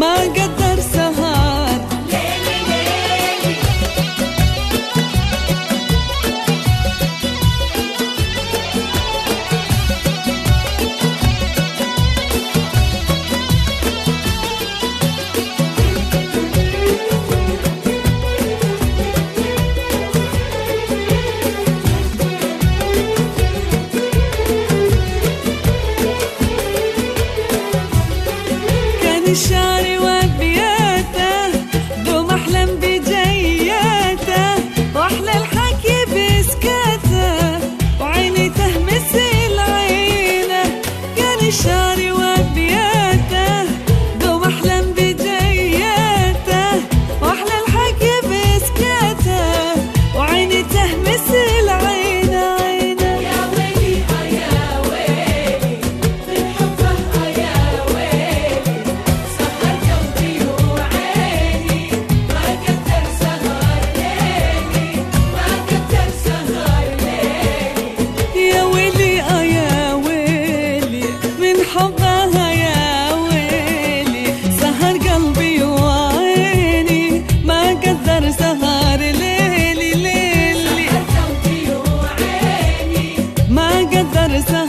ما قدر سهر ليلي ليلي. الشعر وابياته دوم احلم بجياته واحلى الحكي بسكاته وعيني تهمس العينه. كان الشعر وابياته دوم احلم بجياته واحلى الحكي بسكاته وعيني تهمس العينه. يا ويلي يا ويلي من حبه يا ويلي. سهر قلبي وعيني ما قدر سهر ليلي. ما قدر سهر ليلي. يا ويلي يا ويلي من حبها يا ويلي. سهر قلبي وعيني ما قدر سهر ليلي ليلي. سهر قلبي وعيني ما قدر سهر